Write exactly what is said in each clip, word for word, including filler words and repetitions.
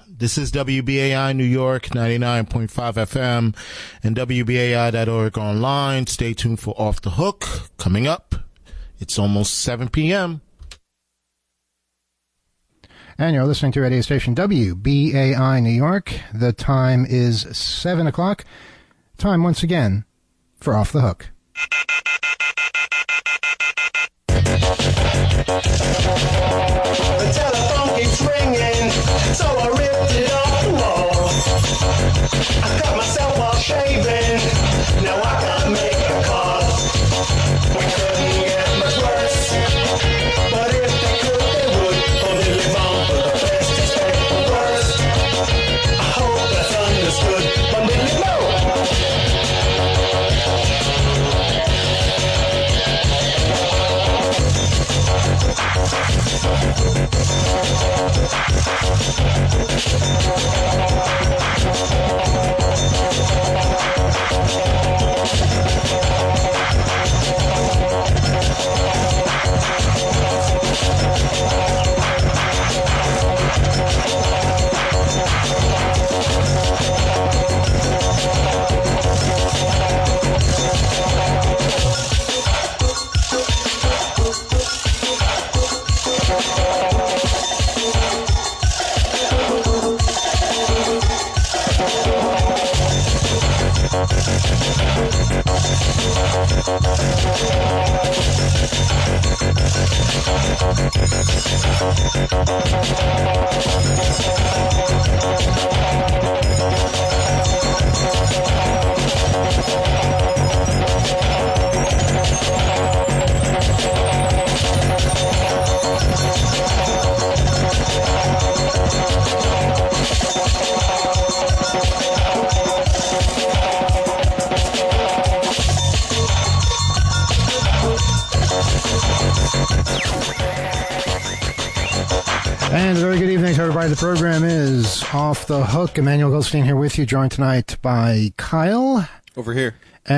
This is W B A I New York, ninety-nine point five F M, and W B A I dot org online. Stay tuned for Off the Hook. Coming up, it's almost seven p.m. And you're listening to radio station W B A I New York. The time is seven o'clock. Time once again for Off the Hook. The telephone keeps ringing, so I ripped it off the wall. I cut myself while shaving, now I gotta make a call. We couldn't get much worse, but if they could, they would. Only live on for the best, expect the worst. I hope that's understood, but really no. And a very good evening to everybody. The program is Off the Hook. Emmanuel Goldstein here with you, joined tonight by Kyle. Over here.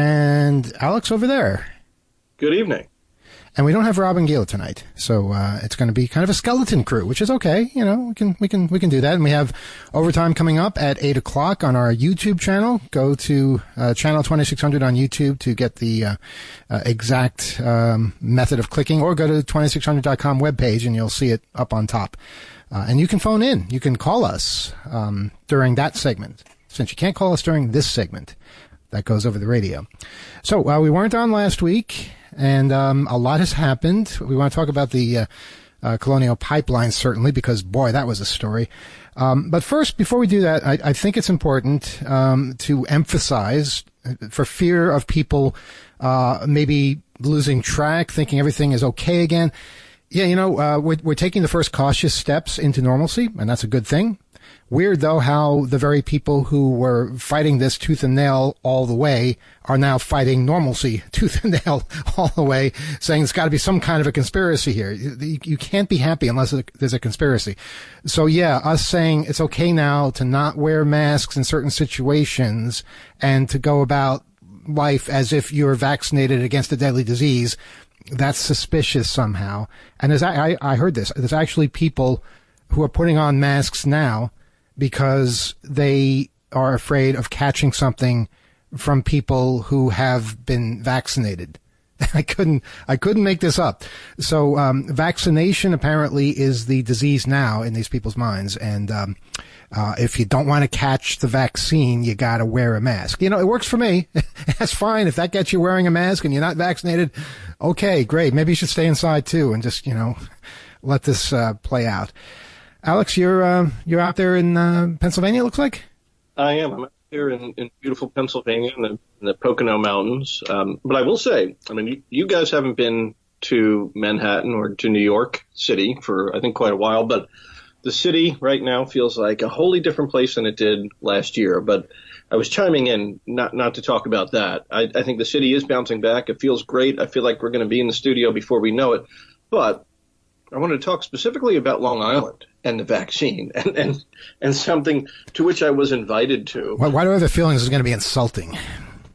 And Alex over there. Good evening. And we don't have Robin Gill tonight, so uh, it's going to be kind of a skeleton crew, which is okay. You know, we can we can we can do that. And we have overtime coming up at eight o'clock on our YouTube channel. Go to uh, channel twenty-six hundred on YouTube to get the uh, uh, exact um, method of clicking, or go to twenty-six hundred dot com webpage and you'll see it up on top. Uh, and you can phone in. You can call us um, during that segment. Since you can't call us during this segment, that goes over the radio. So uh, we weren't on last week. And um, a lot has happened. We want to talk about the uh, uh, Colonial Pipeline, certainly, because, boy, that was a story. Um, but first, before we do that, I, I think it's important um, to emphasize, for fear of people uh, maybe losing track, thinking everything is okay again. Yeah, you know, uh, we're, we're taking the first cautious steps into normalcy, and that's a good thing. Weird, though, how the very people who were fighting this tooth and nail all the way are now fighting normalcy tooth and nail all the way, saying there's got to be some kind of a conspiracy here. You, you can't be happy unless there's a conspiracy. So, yeah, us saying it's okay now to not wear masks in certain situations and to go about life as if you're vaccinated against a deadly disease, that's suspicious somehow. And as I, I, I heard this, there's actually people who are putting on masks now because they are afraid of catching something from people who have been vaccinated. I couldn't, I couldn't make this up. So, um, vaccination apparently is the disease now in these people's minds. And, um, uh, if you don't want to catch the vaccine, you got to wear a mask. You know, it works for me. That's fine. If that gets you wearing a mask and you're not vaccinated, okay, great. Maybe you should stay inside too and just, you know, let this, uh, play out. Alex, you're uh, you're out there in uh, Pennsylvania, it looks like? I am. I'm out here in, in beautiful Pennsylvania in the, in the Pocono Mountains. Um, but I will say, I mean, you, you guys haven't been to Manhattan or to New York City for, I think, quite a while. But the city right now feels like a wholly different place than it did last year. But I was chiming in not not to talk about that. I, I think the city is bouncing back. It feels great. I feel like we're going to be in the studio before we know it. But I wanted to talk specifically about Long Island and the vaccine, and, and and something to which I was invited to. Why, why do I have the feeling this is going to be insulting?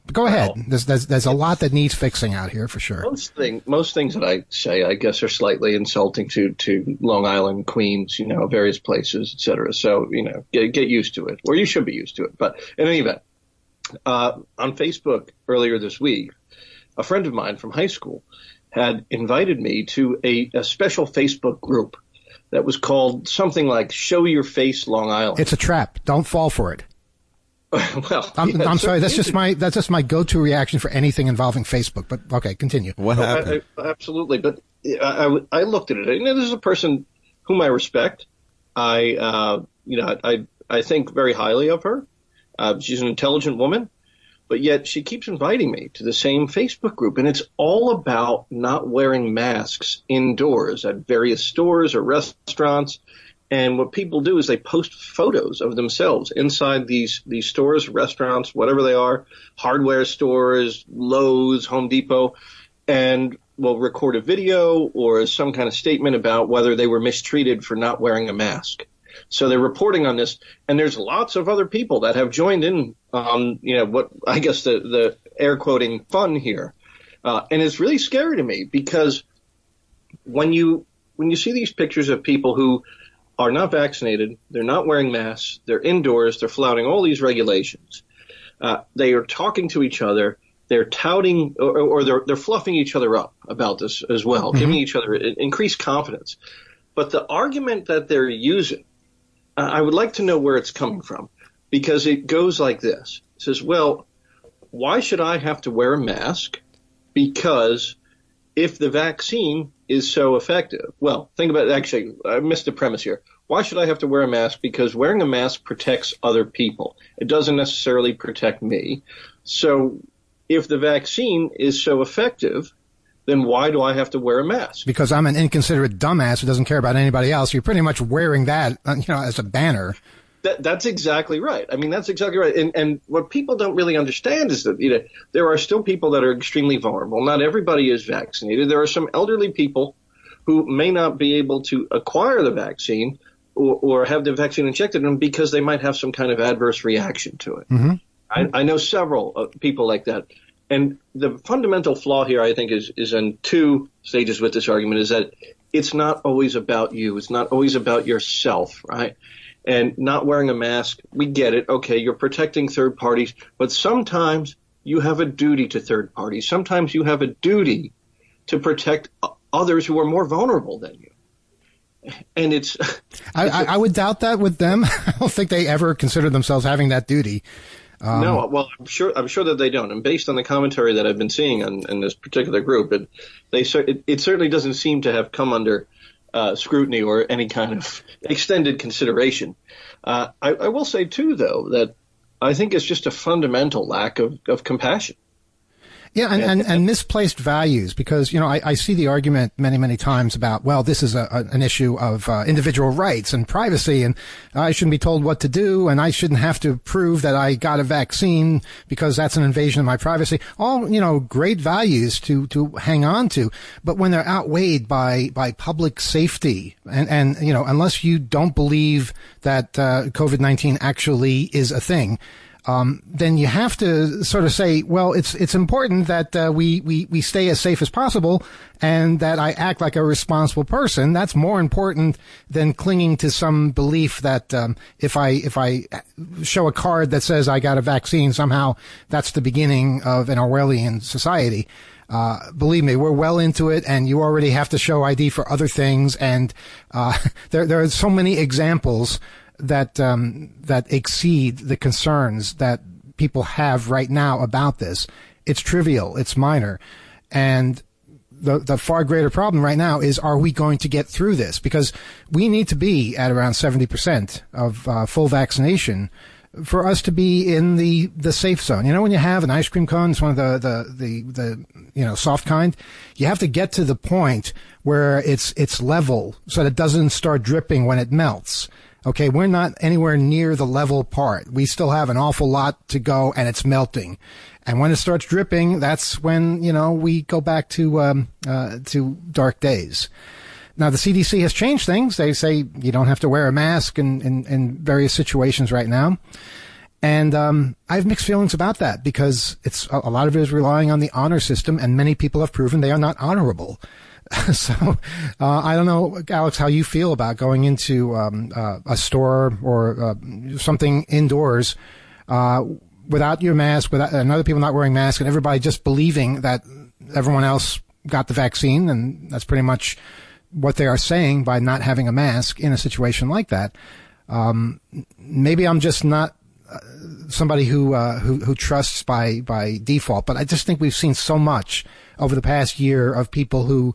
Go ahead. Well, there's, there's, there's a lot that needs fixing out here for sure. Most thing, most things that I say, I guess, are slightly insulting to, to Long Island, Queens, you know, various places, et cetera. So, you know, get, get used to it, or you should be used to it. But in any event, uh, on Facebook earlier this week, a friend of mine from high school had invited me to a, a special Facebook group that was called something like Show Your Face Long Island. It's a trap. Don't fall for it. well, I'm, yeah, I'm sorry. That's just my that's just my go-to reaction for anything involving Facebook. But okay, continue. What well, happened? I, I, absolutely, but I, I, I looked at it. And this is a person whom I respect. I, uh, you know, I I think very highly of her. Uh, she's an intelligent woman, but yet she keeps inviting me to the same Facebook group, and it's all about not wearing masks indoors at various stores or restaurants. And what people do is they post photos of themselves inside these, these stores, restaurants, whatever they are, hardware stores, Lowe's, Home Depot, and will record a video or some kind of statement about whether they were mistreated for not wearing a mask. So they're reporting on this, and there's lots of other people that have joined in on, you know, what I guess the, the air quoting fun here. Uh, and it's really scary to me because when you, when you see these pictures of people who are not vaccinated, they're not wearing masks, they're indoors, they're flouting all these regulations. Uh, they are talking to each other, they're touting, or, or they're, they're fluffing each other up about this as well, mm-hmm. giving each other increased confidence. But the argument that they're using, uh, I would like to know where it's coming from, because it goes like this. It says, well, why should I have to wear a mask? Because if the vaccine is so effective. Well, think about it. Actually, I missed the premise here. Why should I have to wear a mask? Because wearing a mask protects other people. It doesn't necessarily protect me. So if the vaccine is so effective, then why do I have to wear a mask? Because I'm an inconsiderate dumbass who doesn't care about anybody else. You're pretty much wearing that, you know, as a banner. That, that's exactly right. I mean, that's exactly right. And, and what people don't really understand is that, you know, there are still people that are extremely vulnerable. Not everybody is vaccinated. There are some elderly people who may not be able to acquire the vaccine or, or have the vaccine injected in them because they might have some kind of adverse reaction to it. Mm-hmm. I, I know several uh, people like that. And the fundamental flaw here, I think, is, is in two stages with this argument, is that it's not always about you. It's not always about yourself, right? And not wearing a mask, we get it. Okay, you're protecting third parties, but sometimes you have a duty to third parties. Sometimes you have a duty to protect others who are more vulnerable than you. And it's, it's I, I, I would doubt that with them. I don't think they ever consider themselves having that duty. Um, no, well, I'm sure I'm sure that they don't. And based on the commentary that I've been seeing on, in this particular group, it, they it, it certainly doesn't seem to have come under Uh, scrutiny or any kind of extended consideration. Uh, I, I will say, too, though, that I think it's just a fundamental lack of, of compassion. Yeah, and, and, and misplaced values, because, you know, I, I see the argument many, many times about, well, this is a, a, an issue of uh, individual rights and privacy, and I shouldn't be told what to do, and I shouldn't have to prove that I got a vaccine because that's an invasion of my privacy. All, you know, great values to, to hang on to, but when they're outweighed by, by public safety, and, and, you know, unless you don't believe that uh, COVID nineteen actually is a thing, Um, then you have to sort of say, well, it's it's important that uh, we, we, we stay as safe as possible and that I act like a responsible person. That's more important than clinging to some belief that um, if I if I show a card that says I got a vaccine, somehow that's the beginning of an Orwellian society. Uh, believe me, we're well into it, and you already have to show I D for other things. And uh, there there are so many examples that um, that exceed the concerns that people have right now about this. It's trivial, it's minor, and the the far greater problem right now is, are we going to get through this? Because we need to be at around seventy percent of uh, full vaccination for us to be in the the safe zone. You know, when you have an ice cream cone, it's one of the the the, the you know soft kind. You have to get to the point where it's it's level so that it doesn't start dripping when it melts. Okay, we're not anywhere near the level part. We still have an awful lot to go, and it's melting. And when it starts dripping, that's when, you know, we go back to um, uh, to dark days. Now, the C D C has changed things. They say you don't have to wear a mask in, in, in various situations right now. And um, I have mixed feelings about that because it's a, a lot of it is relying on the honor system, and many people have proven they are not honorable. So uh, I don't know, Alex, how you feel about going into um, uh, a store or uh, something indoors uh, without your mask, without and other people not wearing masks, and everybody just believing that everyone else got the vaccine, and that's pretty much what they are saying by not having a mask in a situation like that. Um, maybe I'm just not uh, somebody who, uh, who who trusts by by default, but I just think we've seen so much over the past year of people who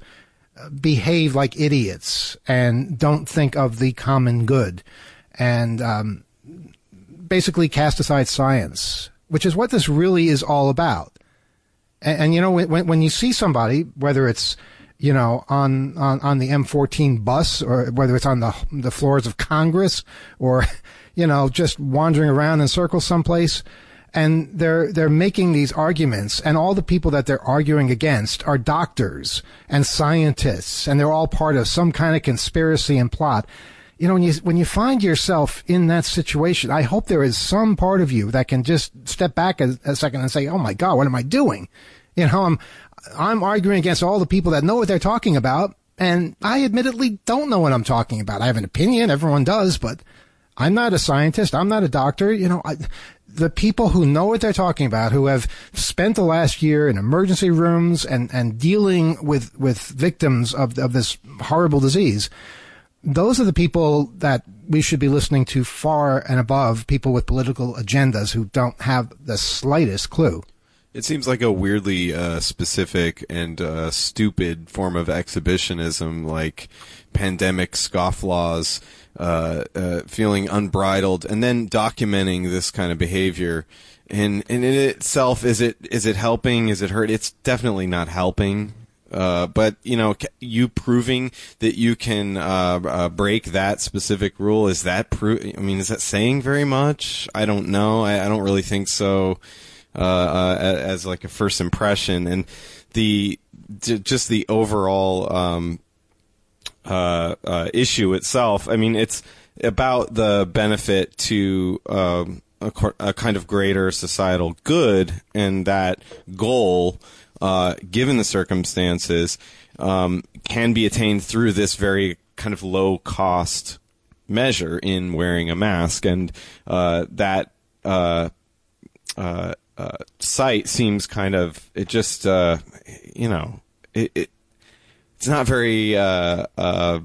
behave like idiots and don't think of the common good, and um, basically cast aside science, which is what this really is all about. And, and you know, when when you see somebody, whether it's you know on on on the M fourteen bus, or whether it's on the the floors of Congress, or you know just wandering around in circles someplace, and they're they're making these arguments, and all the people that they're arguing against are doctors and scientists, and they're all part of some kind of conspiracy and plot. You know, when you when you find yourself in that situation, I hope there is some part of you that can just step back a, a second and say, "Oh my God, what am I doing?" You know, I'm I'm arguing against all the people that know what they're talking about, and I admittedly don't know what I'm talking about. I have an opinion, everyone does, but I'm not a scientist. I'm not a doctor. You know, I, the people who know what they're talking about, who have spent the last year in emergency rooms and, and dealing with, with victims of, of this horrible disease, those are the people that we should be listening to far and above people with political agendas who don't have the slightest clue. It seems like a weirdly uh, specific and uh, stupid form of exhibitionism, like pandemic scofflaws, uh, uh, feeling unbridled, and then documenting this kind of behavior. And, and in itself, is it is it helping? Is it hurt? It's definitely not helping. Uh, but, you know, you proving that you can uh, uh, break that specific rule, is that pro- I mean, is that saying very much? I don't know. I, I don't really think so. Uh, uh, as like a first impression, and the j- just the overall um, uh, uh, issue itself. I mean, it's about the benefit to um, a, a kind of greater societal good, and that goal, uh, given the circumstances, um, can be attained through this very kind of low cost measure in wearing a mask, and uh, that. Uh, uh, Uh, site seems kind of, it just, uh, you know, it, it it's not very, uh, uh,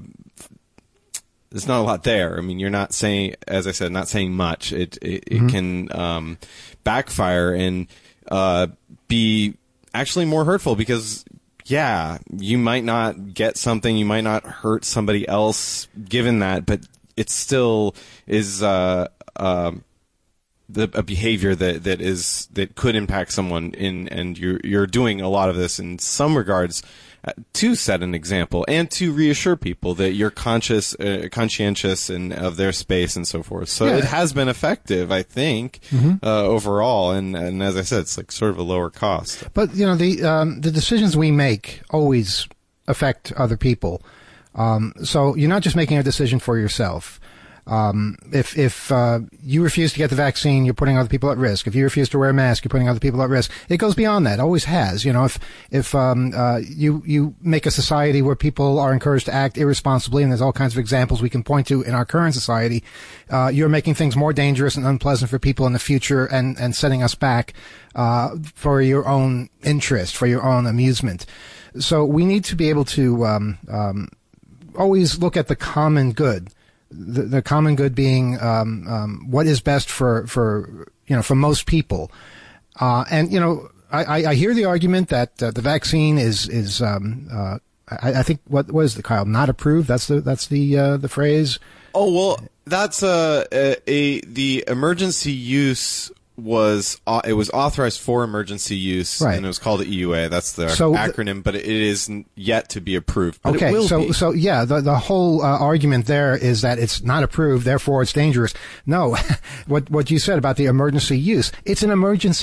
there's not a lot there. I mean, you're not saying, as I said, not saying much. It it, mm-hmm. it can um, backfire and uh, be actually more hurtful because, yeah, you might not get something, you might not hurt somebody else given that, but it still is, uh, uh, The, a behavior that, that is that could impact someone in, and you're you're doing a lot of this in some regards uh, to set an example and to reassure people that you're conscious, uh, conscientious, and of their space and so forth. So yeah. It has been effective, I think, mm-hmm. uh, overall. And, and as I said, it's like sort of a lower cost. But you know, the um, the decisions we make always affect other people. Um, so you're not just making a decision for yourself. Um, if, if, uh, you refuse to get the vaccine, you're putting other people at risk. If you refuse to wear a mask, you're putting other people at risk. It goes beyond that. It always has. You know, if, if, um, uh, you, you make a society where people are encouraged to act irresponsibly, and there's all kinds of examples we can point to in our current society, uh, you're making things more dangerous and unpleasant for people in the future and, and setting us back, uh, for your own interest, for your own amusement. So we need to be able to, um, um, always look at the common good. The, the common good being um, um, what is best for, for you know for most people, uh, and you know I, I hear the argument that uh, the vaccine is is um, uh, I, I think what was the Kyle not approved. That's the that's the uh, the phrase. Oh well, that's a, a, a the emergency use was uh, it was authorized for emergency use, right. And it was called the E U A. That's the so acronym, but it is yet to be approved. But okay, it will so be. so yeah, the the whole uh, argument there is that it's not approved, therefore it's dangerous. No, what what you said about the emergency use, it's an emergency.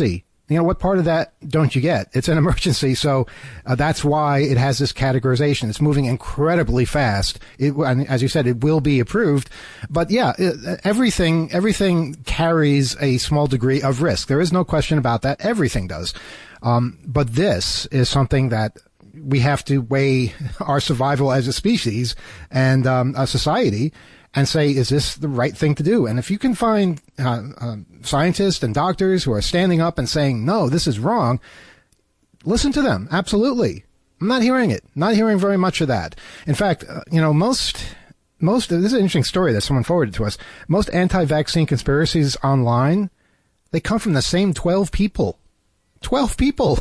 You know, what part of that don't you get? It's an emergency, so uh, that's why it has this categorization. It's moving incredibly fast. It, and as you said, it will be approved. But yeah, it, everything everything carries a small degree of risk. There is no question about that. Everything does. Um, but this is something that we have to weigh our survival as a species and um, a society and say, is this the right thing to do? And if you can find uh, uh, scientists and doctors who are standing up and saying, no, this is wrong, listen to them. Absolutely. I'm not hearing it. Not hearing very much of that. In fact, uh, you know, most, most, this is an interesting story that someone forwarded to us. Most anti-vaccine conspiracies online, they come from the same twelve people. twelve people.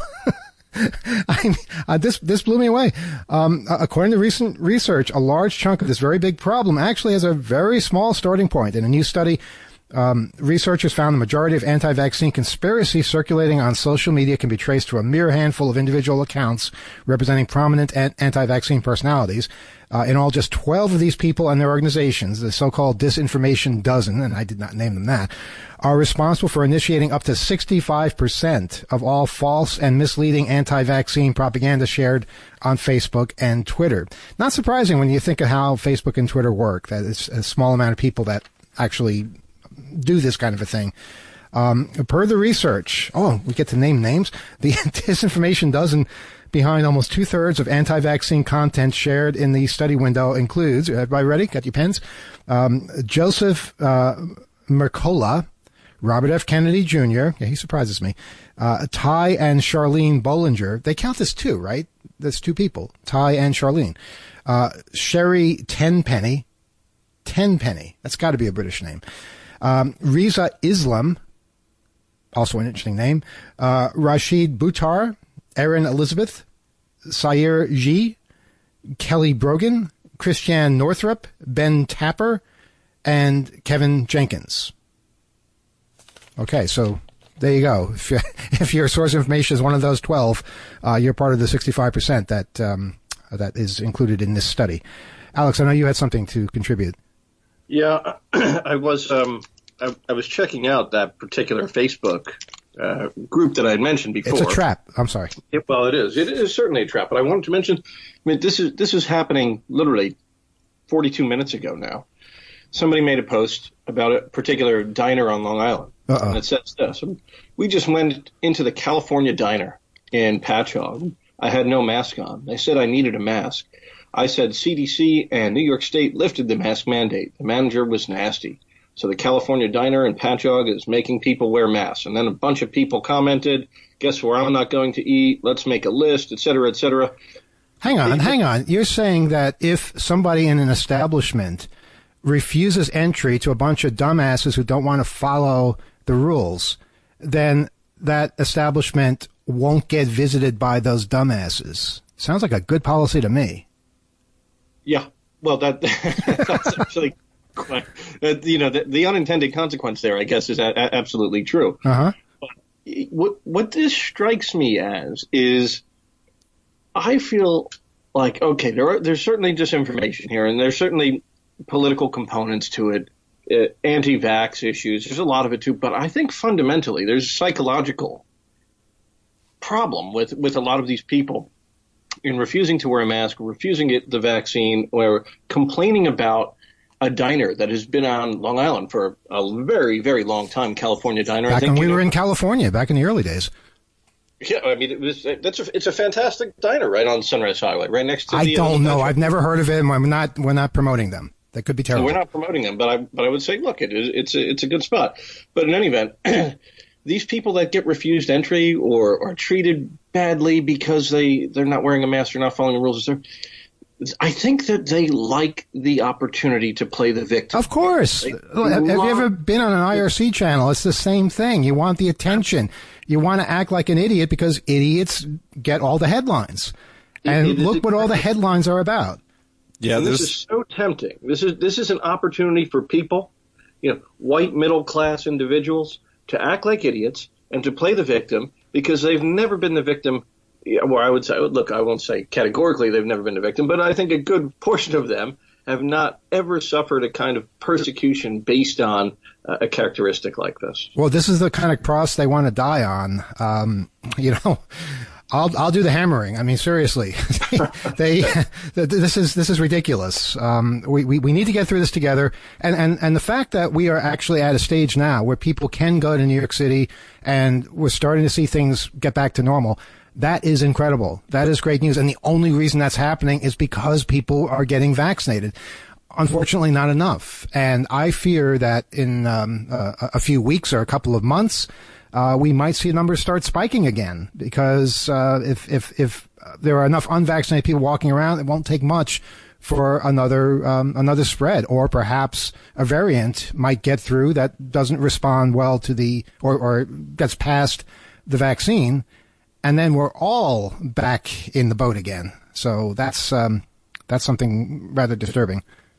I mean, uh, this this blew me away. Um, according to recent research, a large chunk of this very big problem actually has a very small starting point. In a new study, um, researchers found the majority of anti-vaccine conspiracies circulating on social media can be traced to a mere handful of individual accounts representing prominent an- anti-vaccine personalities. Uh, in all, just twelve of these people and their organizations, the so-called disinformation dozen, and I did not name them that, are responsible for initiating up to sixty-five percent of all false and misleading anti-vaccine propaganda shared on Facebook and Twitter. Not surprising when you think of how Facebook and Twitter work, that it's a small amount of people that actually do this kind of a thing. Um, per the research, oh, we get to name names, the disinformation dozen behind almost two-thirds of anti-vaccine content shared in the study window includes, everybody ready? Got your pens? Um, Joseph uh, Mercola, Robert F. Kennedy Junior, yeah, he surprises me, uh, Ty and Charlene Bollinger. They count as two, right? That's two people, Ty and Charlene. Uh, Sherry Tenpenny, Tenpenny, that's got to be a British name. Um, Riza Islam, also an interesting name. Uh, Rashid Buttar, Erin Elizabeth, Sayer G, Kelly Brogan, Christiane Northrup, Ben Tapper, and Kevin Jenkins. Okay, so there you go. If, you, if your source information is one of those twelve, uh, you're part of the sixty-five percent that um, that is included in this study. Alex, I know you had something to contribute. Yeah, I was um, I, I was checking out that particular Facebook uh, group that I had mentioned before. It's a trap. I'm sorry. It, well, it is. It is certainly a trap. But I wanted to mention, I mean, this is this is happening literally forty-two minutes ago now. Somebody made a post about a particular diner on Long Island. Uh-oh. And it says this. We just went into the California diner in Patchogue. I had no mask on. They said I needed a mask. I said C D C and New York State lifted the mask mandate. The manager was nasty. So the California diner in Patchogue is making people wear masks. And then a bunch of people commented, guess where I'm not going to eat? Let's make a list, et cetera, et cetera. Hang on, hang on. You're saying that if somebody in an establishment refuses entry to a bunch of dumbasses who don't want to follow the rules, then that establishment won't get visited by those dumbasses. Sounds like a good policy to me. Yeah, well, that that's actually quite, uh, you know, the, the unintended consequence there, I guess, is a, a, absolutely true. Uh-huh. But what what this strikes me as is, I feel like, okay, there are there's certainly disinformation here, and there's certainly political components to it, uh, anti-vax issues. There's a lot of it too, but I think fundamentally there's a psychological problem with with a lot of these people in refusing to wear a mask, refusing to get the vaccine, or complaining about a diner that has been on Long Island for a very, very long time, California diner. Back I think, when we you know, were in California, back in the early days. Yeah, I mean, it was, that's a, it's a fantastic diner right on Sunrise Highway, right next to I the... I don't know. Metro. I've never heard of it, and we're not, we're not promoting them. That could be terrible. We're not promoting them, but I, but I would say, look, it is, it's, a, it's a good spot. But in any event, these people that get refused entry or are treated badly because they, they're not wearing a mask or not following the rules, I think that they like the opportunity to play the victim. Of course. They, Have, have you ever been on an I R C channel? It's the same thing. You want the attention. You want to act like an idiot because idiots get all the headlines. And it, it look what all the headlines are about. Yeah, this is so tempting. This is this is an opportunity for people, you know, white middle class individuals, to act like idiots and to play the victim because they've never been the victim. Yeah, well, I would say, look, I won't say categorically they've never been the victim, but I think a good portion of them have not ever suffered a kind of persecution based on uh, a characteristic like this. Well, this is the kind of cross they want to die on. Um, you know, I'll I'll do the hammering. I mean, seriously, they this is this is ridiculous. Um, we, we we need to get through this together, and and and the fact that we are actually at a stage now where people can go to New York City and we're starting to see things get back to normal. That is incredible. That is great news. And the only reason that's happening is because people are getting vaccinated. Unfortunately, not enough. And I fear that in um, a, a few weeks or a couple of months, uh, we might see numbers start spiking again. Because uh, if, if, if there are enough unvaccinated people walking around, it won't take much for another um, another spread. Or perhaps a variant might get through that doesn't respond well to the, or, or gets past the vaccine. And then we're all back in the boat again. So that's um, that's something rather disturbing.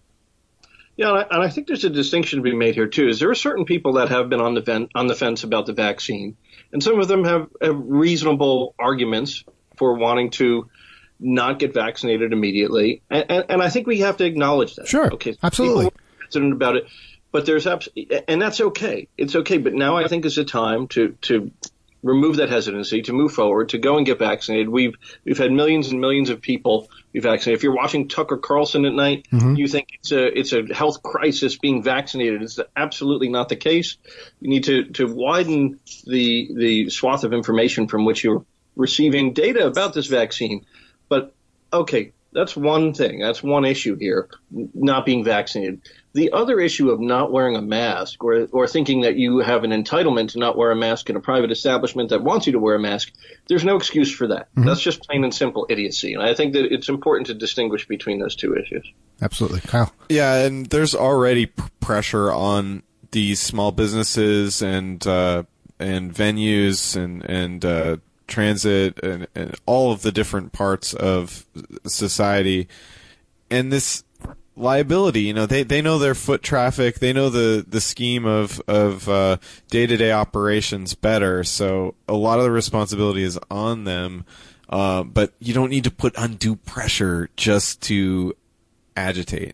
Yeah, and I, and I think there's a distinction to be made here too. Is there are certain people that have been on the ven- on the fence about the vaccine, and some of them have, have reasonable arguments for wanting to not get vaccinated immediately. And, and, and I think we have to acknowledge that. Sure, okay, absolutely. People are hesitant about it, but there's abs- and that's okay. It's okay. But now I think is a time to to. remove that hesitancy, to move forward, to go and get vaccinated. We've we've had millions and millions of people be vaccinated. If you're watching Tucker Carlson at night, mm-hmm. you think it's a it's a health crisis being vaccinated. It's absolutely not the case. You need to, to widen the the swath of information from which you're receiving data about this vaccine. But okay, that's one thing. That's one issue here, not being vaccinated. The other issue of not wearing a mask or or thinking that you have an entitlement to not wear a mask in a private establishment that wants you to wear a mask, there's no excuse for that. Mm-hmm. That's just plain and simple idiocy. And I think that it's important to distinguish between those two issues. Absolutely. Kyle? Yeah, and there's already p- pressure on these small businesses and uh, and venues and, and uh, transit and, and all of the different parts of society. And this liability, you know, they, they know their foot traffic, they know the, the scheme of, of, uh, day-to-day operations better, so a lot of the responsibility is on them, uh, but you don't need to put undue pressure just to agitate.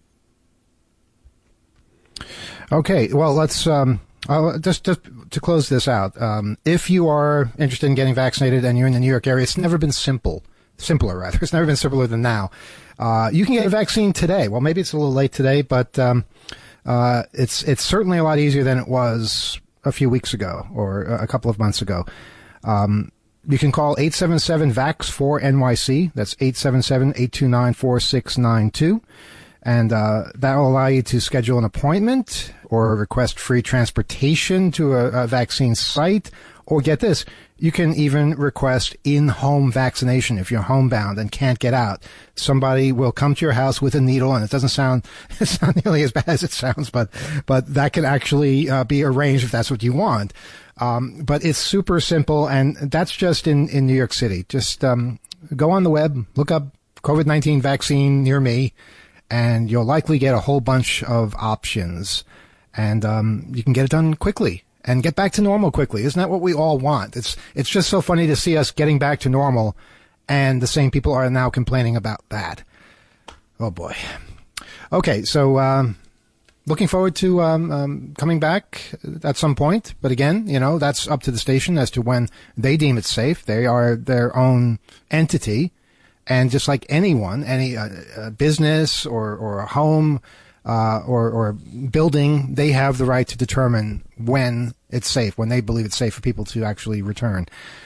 Okay, well, let's, um, uh, just, just to close this out, um, if you are interested in getting vaccinated and you're in the New York area, it's never been simple, simpler rather, it's never been simpler than now. Uh, you can get a vaccine today. Well, maybe it's a little late today, but um, uh, it's it's certainly a lot easier than it was a few weeks ago or a couple of months ago. Um, you can call eight seven seven V A X four N Y C. That's eight seven seven, eight two nine, four six nine two. And uh, that will allow you to schedule an appointment or request free transportation to a, a vaccine site. Or get this, you can even request in-home vaccination if you're homebound and can't get out. Somebody will come to your house with a needle, and it doesn't sound it's not nearly as bad as it sounds, but but that can actually uh, be arranged if that's what you want. Um, but it's super simple, and that's just in, in New York City. Just um, go on the web, look up COVID nineteen vaccine near me, and you'll likely get a whole bunch of options, and um, you can get it done quickly. And get back to normal quickly. Isn't that what we all want? It's it's just so funny to see us getting back to normal, and the same people are now complaining about that. Oh, boy. Okay, so um, looking forward to um, um, coming back at some point. But again, you know, that's up to the station as to when they deem it safe. They are their own entity. And just like anyone, any uh, uh, business or, or a home, Uh, or, or building, they have the right to determine when it's safe, when they believe it's safe for people to actually return.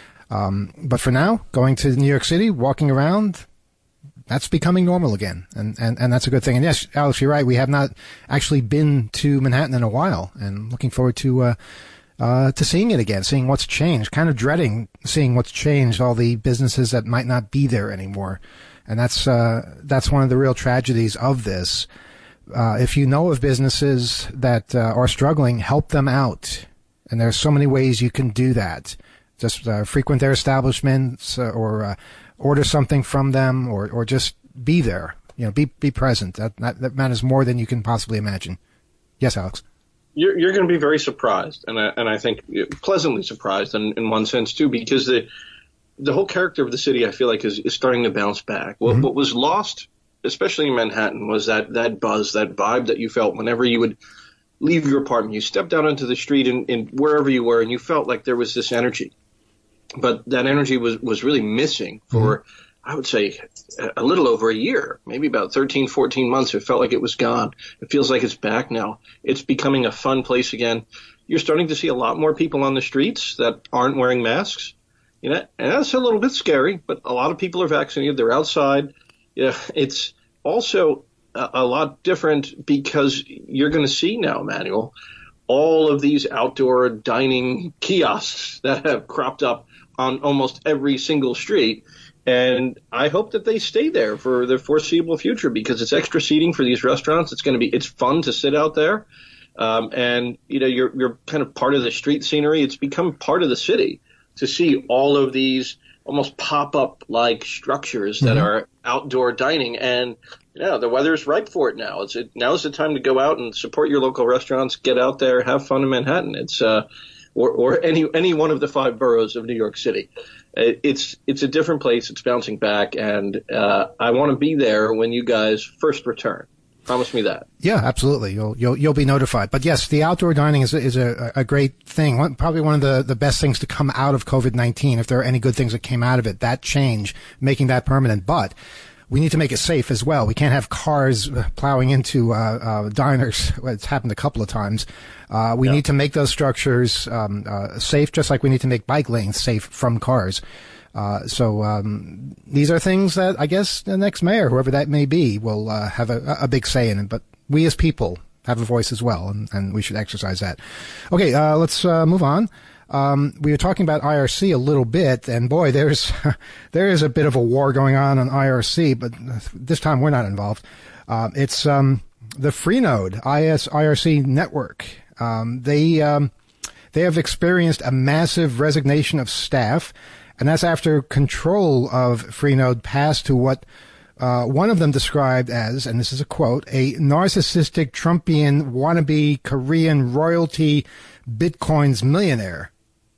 Um, but for now, going to New York City, walking around, that's becoming normal again. And, and, and that's a good thing. And yes, Alex, you're right. We have not actually been to Manhattan in a while, and looking forward to, uh, uh, to seeing it again, seeing what's changed, kind of dreading seeing what's changed, all the businesses that might not be there anymore. And that's, uh, that's one of the real tragedies of this. Uh, if you know of businesses that uh, are struggling, help them out. And there's so many ways you can do that. Just uh, frequent their establishments uh, or uh, order something from them or, or just be there. You know, be be present. That, that that matters more than you can possibly imagine. Yes, Alex? You're, you're going to be very surprised, and I, and I think pleasantly surprised in, in one sense, too, because the the whole character of the city, I feel like, is, is starting to bounce back. What, mm-hmm. what was lost especially in Manhattan, was that, that buzz, that vibe that you felt whenever you would leave your apartment. You stepped out onto the street and, and wherever you were, and you felt like there was this energy. But that energy was, was really missing for, mm-hmm. I would say, a little over a year, maybe about thirteen, fourteen months. It felt like it was gone. It feels like it's back now. It's becoming a fun place again. You're starting to see a lot more people on the streets that aren't wearing masks. You know, and that's a little bit scary, but a lot of people are vaccinated. They're outside. Yeah, it's also a, a lot different because you're going to see now, Emmanuel, all of these outdoor dining kiosks that have cropped up on almost every single street. And I hope that they stay there for the foreseeable future because it's extra seating for these restaurants. It's going to be, it's fun to sit out there. Um, and, you know, you're, you're kind of part of the street scenery. It's become part of the city to see all of these almost pop-up like structures that mm-hmm. are outdoor dining. And, you know, the weather is ripe for it now. It's it, now's the time to go out and support your local restaurants, get out there, have fun in Manhattan. It's, uh, or, or any, any one of the five boroughs of New York City. It, it's, it's a different place. It's bouncing back. And, uh, I want to be there when you guys first return. Promise me that. Yeah, absolutely. You'll you'll you'll be notified. But yes, the outdoor dining is is a, a great thing. One, probably one of the, the best things to come out of COVID nineteen, if there are any good things that came out of it. That change, making that permanent. But we need to make it safe as well. We can't have cars plowing into uh, uh, diners. It's happened a couple of times. Uh, we yeah. need to make those structures um, uh, safe, just like we need to make bike lanes safe from cars. Uh, so, um, these are things that I guess the next mayor, whoever that may be, will, uh, have a, a big say in it. But we as people have a voice as well, and, and we should exercise that. Okay, uh, let's, uh, move on. Um, we were talking about I R C a little bit, and boy, there's, there is a bit of a war going on on I R C, but this time we're not involved. Uh, it's, um, the Freenode I S I R C network. Um, they, um, they have experienced a massive resignation of staff. And that's after control of Freenode passed to what uh, one of them described as, and this is a quote, a narcissistic Trumpian wannabe Korean royalty Bitcoins millionaire.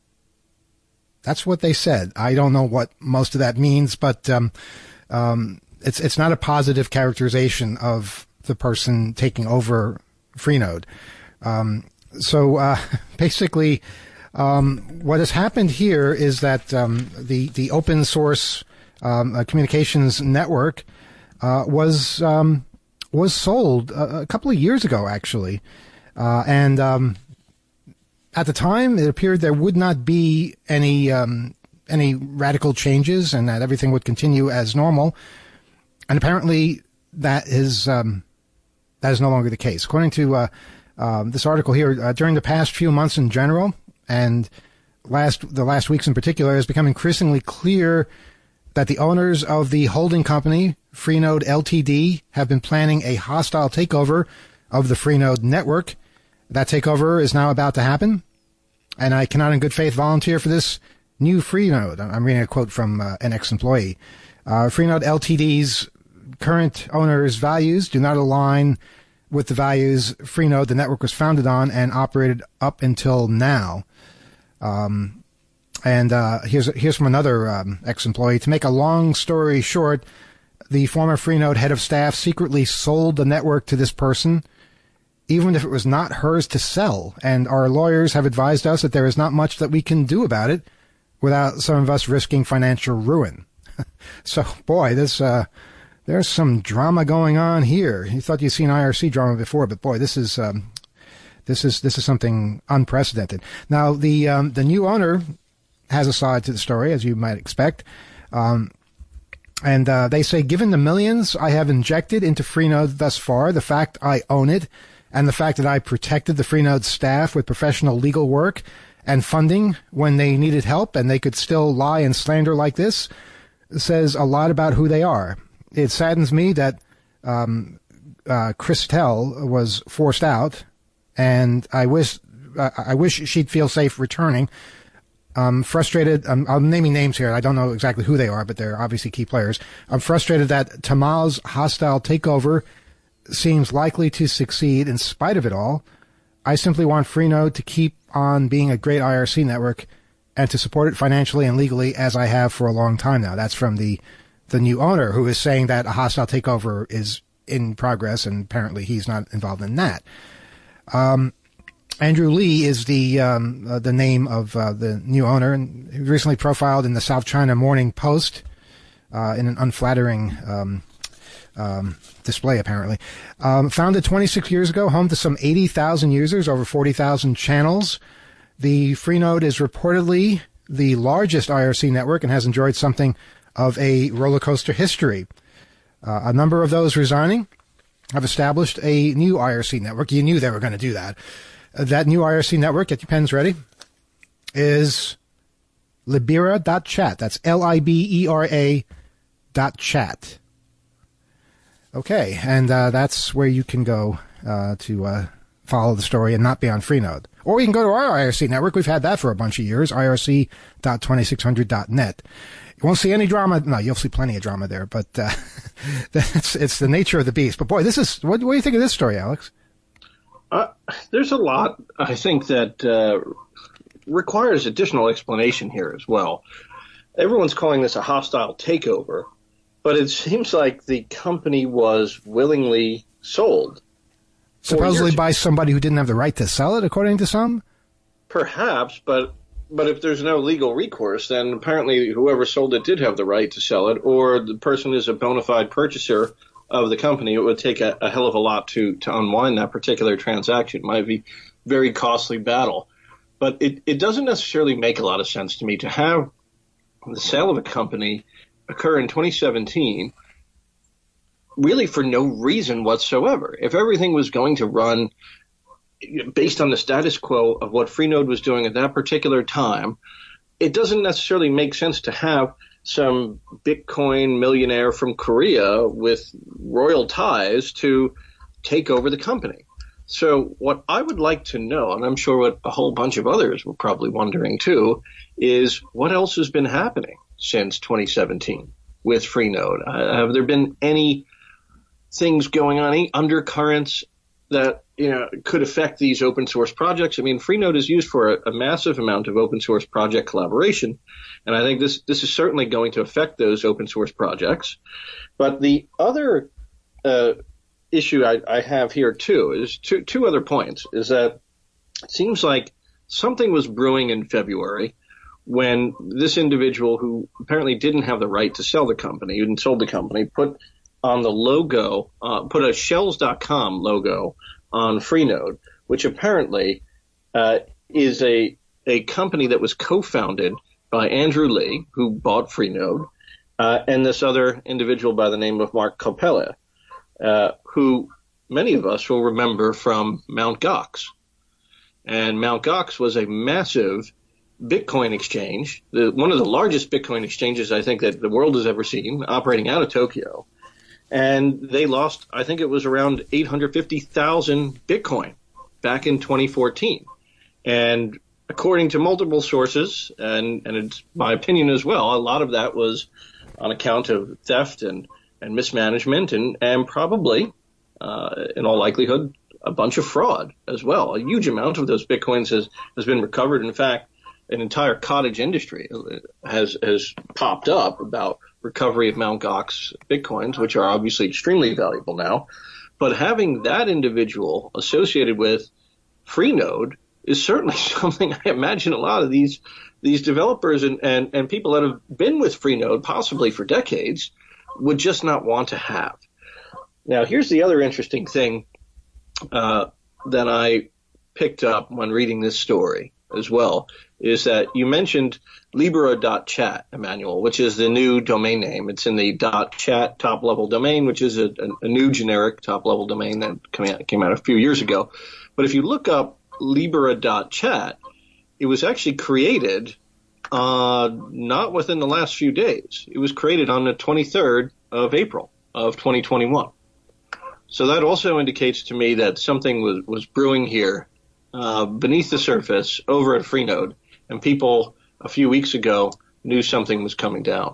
That's what they said. I don't know what most of that means, but um, um, it's it's not a positive characterization of the person taking over Freenode. Um, so uh, basically. Um, what has happened here is that um, the the open source um, uh, communications network uh, was um, was sold a, a couple of years ago, actually, uh, and um, at the time it appeared there would not be any um, any radical changes, and that everything would continue as normal. And apparently, that is um, that is no longer the case, according to uh, um, this article here. Uh, during the past few months, in general. And last the last weeks in particular, it's become increasingly clear that the owners of the holding company, Freenode Limited, have been planning a hostile takeover of the Freenode network. That takeover is now about to happen, and I cannot in good faith volunteer for this new Freenode. I'm reading a quote from uh, an ex-employee. Uh, Freenode Limited's current owners' values do not align with the values Freenode, the network, was founded on and operated up until now. Um, and uh, here's here's from another um, ex-employee. To make a long story short, the former Freenode head of staff secretly sold the network to this person, even if it was not hers to sell. And our lawyers have advised us that there is not much that we can do about it without some of us risking financial ruin. So, boy, this uh, there's some drama going on here. You thought you'd seen I R C drama before, but boy, this is um, this is this is something unprecedented. Now, the um, the new owner has a side to the story, as you might expect, um, and uh, they say, given the millions I have injected into Freenode thus far, the fact I own it, and the fact that I protected the Freenode staff with professional legal work and funding when they needed help, and they could still lie and slander like this, says a lot about who they are. It saddens me that um, uh, Christelle was forced out, and I wish uh, I wish she'd feel safe returning. I'm frustrated. I'm, I'm naming names here. I don't know exactly who they are, but they're obviously key players. I'm frustrated that Tamal's hostile takeover seems likely to succeed in spite of it all. I simply want Freenode to keep on being a great I R C network and to support it financially and legally as I have for a long time now. That's from the the new owner, who is saying that a hostile takeover is in progress, and apparently he's not involved in that. Um, Andrew Lee is the um, uh, the name of uh, the new owner, and he was recently profiled in the South China Morning Post uh, in an unflattering um, um, display, apparently. Um, founded twenty-six years ago, home to some eighty thousand users, over forty thousand channels. The Freenode is reportedly the largest I R C network and has enjoyed something of a roller coaster history. Uh, a number of those resigning have established a new I R C network. You knew they were going to do that. Uh, that new I R C network, get your pens ready, is Libera dot chat. That's L I B E R A dot chat. Okay, and uh, that's where you can go uh, to uh, follow the story and not be on Freenode. Or you can go to our I R C network. We've had that for a bunch of years, I R C dot twenty-six hundred dot net. You won't see any drama. No, you'll see plenty of drama there, but uh, that's, it's the nature of the beast. But boy, this is, what, what do you think of this story, Alex? Uh, there's a lot, I think, that uh, requires additional explanation here as well. Everyone's calling this a hostile takeover, but it seems like the company was willingly sold. Supposedly by somebody who didn't have the right to sell it, according to some? Perhaps, but but if there's no legal recourse, then apparently whoever sold it did have the right to sell it, or the person is a bona fide purchaser of the company. It would take a, a hell of a lot to, to unwind that particular transaction. It might be a very costly battle. But it, it doesn't necessarily make a lot of sense to me to have the sale of a company occur in twenty seventeen really for no reason whatsoever. If everything was going to run based on the status quo of what Freenode was doing at that particular time, it doesn't necessarily make sense to have some Bitcoin millionaire from Korea with royal ties to take over the company. So what I would like to know, and I'm sure what a whole bunch of others were probably wondering too, is what else has been happening since twenty seventeen with Freenode? Uh, have there been any things going on, any undercurrents that, you know, could affect these open source projects? I mean, Freenode is used for a, a massive amount of open source project collaboration, and I think this this is certainly going to affect those open source projects. But the other uh, issue I, I have here too is two two other points. Is that it seems like something was brewing in February when this individual, who apparently didn't have the right to sell the company, who sold the company, put on the logo, uh, put a shells dot com logo on Freenode, which apparently uh, is a a company that was co-founded by Andrew Lee, who bought Freenode, uh, and this other individual by the name of Mark Kopela, uh, who many of us will remember from Mount Gox. And Mount Gox was a massive Bitcoin exchange, the, one of the largest Bitcoin exchanges I think that the world has ever seen, operating out of Tokyo. And they lost, I think it was around eight hundred fifty thousand Bitcoin back in twenty fourteen. And according to multiple sources, and, and it's my opinion as well, a lot of that was on account of theft and, and mismanagement and, and probably, uh, in all likelihood, a bunch of fraud as well. A huge amount of those Bitcoins has, has been recovered. In fact, an entire cottage industry has has popped up about recovery of Mount Gox Bitcoins, which are obviously extremely valuable now. But having that individual associated with Freenode is certainly something I imagine a lot of these these developers and, and, and people that have been with Freenode possibly for decades would just not want to have. Now, here's the other interesting thing uh, that I picked up when reading this story as well, is that you mentioned Libera dot chat, Emmanuel, which is the new domain name. It's in the .chat top-level domain, which is a, a, a new generic top-level domain that came out, came out a few years ago. But if you look up Libera dot chat, it was actually created uh, not within the last few days. It was created on the twenty-third of April of twenty twenty-one. So that also indicates to me that something was, was brewing here uh, beneath the surface over at Freenode, and people a few weeks ago knew something was coming down.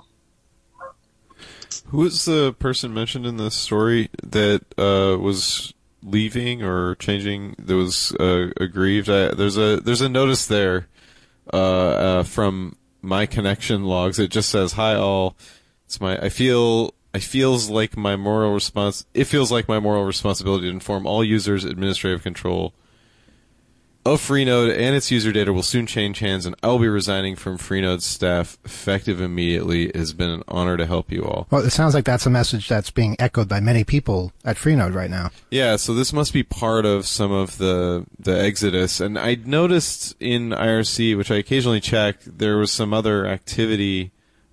Who was the person mentioned in this story that uh, was leaving or changing? That was uh, aggrieved. I, there's a there's a notice there uh, uh, from my connection logs. It just says, "Hi all. It's my. I feel. I feels like my moral response. It feels like my moral responsibility to inform all users administrative control of Freenode and its user data will soon change hands, and I'll be resigning from Freenode's staff effective immediately. It has been an honor to help you all. Well, it sounds like that's a message that's being echoed by many people at Freenode right now. Yeah, so this must be part of some of the the exodus. And I noticed in I R C, which I occasionally check, there was some other activity.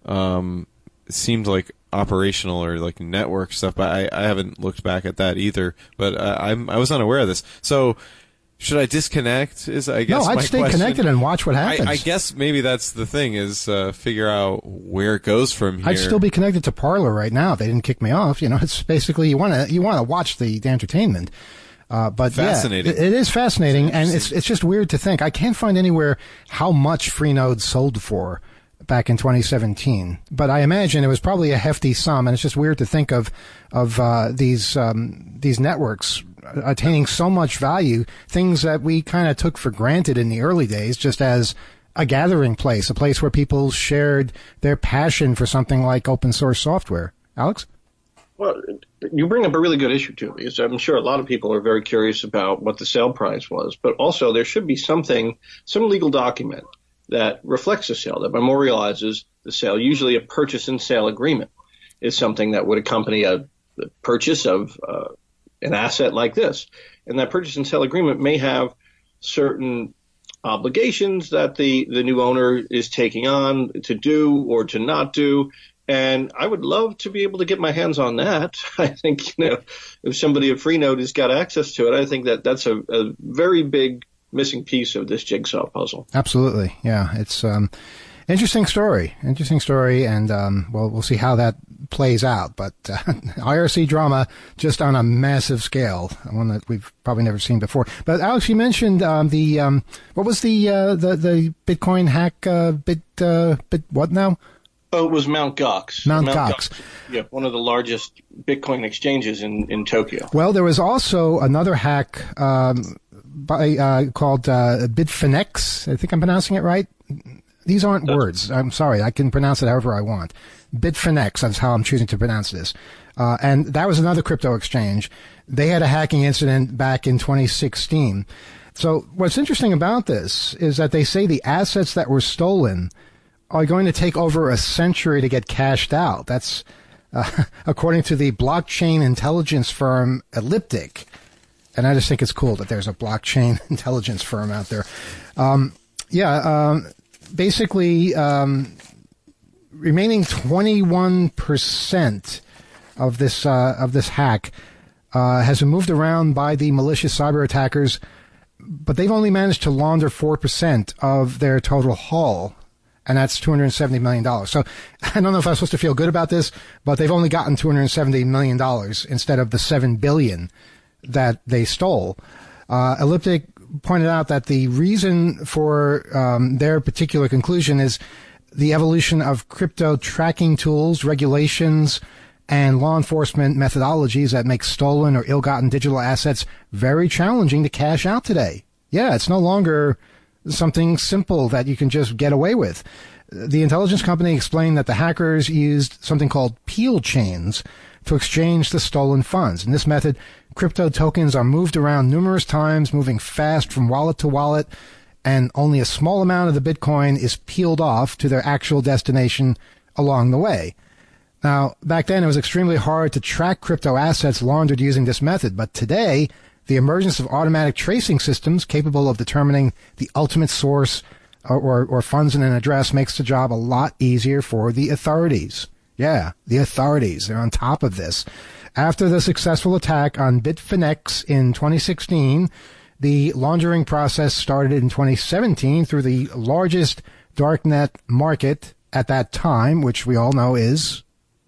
Um, it seemed like operational or like network stuff, but I, I haven't looked back at that either. But uh, I'm I was unaware of this. So. Should I disconnect? Is I guess no, I'd my stay question. connected and watch what happens. I, I guess maybe that's the thing is uh, figure out where it goes from here. I'd still be connected to Parler right now. If they didn't kick me off. You know, it's basically you want to you want to watch the, the entertainment. Uh, but fascinating. Yeah, it, it is fascinating, and it's it's just weird to think. I can't find anywhere how much Freenode sold for back in twenty seventeen, but I imagine it was probably a hefty sum, and it's just weird to think of of uh, these um, these networks attaining so much value, things that we kind of took for granted in the early days, just as a gathering place, a place where people shared their passion for something like open source software. Alex? Well, you bring up a really good issue, too, because I'm sure a lot of people are very curious about what the sale price was, but also there should be something, some legal document that reflects the sale, that memorializes the sale. Usually a purchase and sale agreement is something that would accompany a the purchase of uh, an asset like this. And that purchase and sale agreement may have certain obligations that the, the new owner is taking on to do or to not do. And I would love to be able to get my hands on that. I think, you know, if somebody at Freenode has got access to it, I think that that's a, a very big missing piece of this jigsaw puzzle. Absolutely. Yeah. It's, um, interesting story, interesting story. And, um, well, we'll see how that plays out, but uh, I R C drama just on a massive scale, one that we've probably never seen before. But Alex, you mentioned um, the um, what was the uh, the the Bitcoin hack? Uh, bit uh, bit what now? Oh, it was Mount Gox. Mount, Mount Gox. Gox. Yeah, one of the largest Bitcoin exchanges in, in Tokyo. Well, there was also another hack um, by uh, called uh, Bitfinex. I think I'm pronouncing it right. These aren't That's words. I'm sorry. I can pronounce it however I want. Bitfinex, that's how I'm choosing to pronounce this. Uh, and that was another crypto exchange. They had a hacking incident back in twenty sixteen. So what's interesting about this is that they say the assets that were stolen are going to take over a century to get cashed out. That's uh, according to the blockchain intelligence firm Elliptic. And I just think it's cool that there's a blockchain intelligence firm out there. Um, yeah, um, basically... Um, remaining twenty-one percent of this uh, of this hack uh, has been moved around by the malicious cyber attackers, but they've only managed to launder four percent of their total haul, and that's two hundred seventy million dollars. So I don't know if I'm supposed to feel good about this, but they've only gotten two hundred seventy million dollars instead of the seven billion dollars that they stole. Uh, Elliptic pointed out that the reason for um, their particular conclusion is the evolution of crypto tracking tools, regulations, and law enforcement methodologies that make stolen or ill-gotten digital assets very challenging to cash out today. Yeah, it's no longer something simple that you can just get away with. The intelligence company explained that the hackers used something called peel chains to exchange the stolen funds. In this method, crypto tokens are moved around numerous times, moving fast from wallet to wallet, and only a small amount of the Bitcoin is peeled off to their actual destination along the way. Now, back then, it was extremely hard to track crypto assets laundered using this method, but today, the emergence of automatic tracing systems capable of determining the ultimate source or, or, or funds in an address makes the job a lot easier for the authorities. Yeah, the authorities. They're on top of this. After the successful attack on Bitfinex in twenty sixteen, the laundering process started in twenty seventeen through the largest darknet market at that time, which we all know is...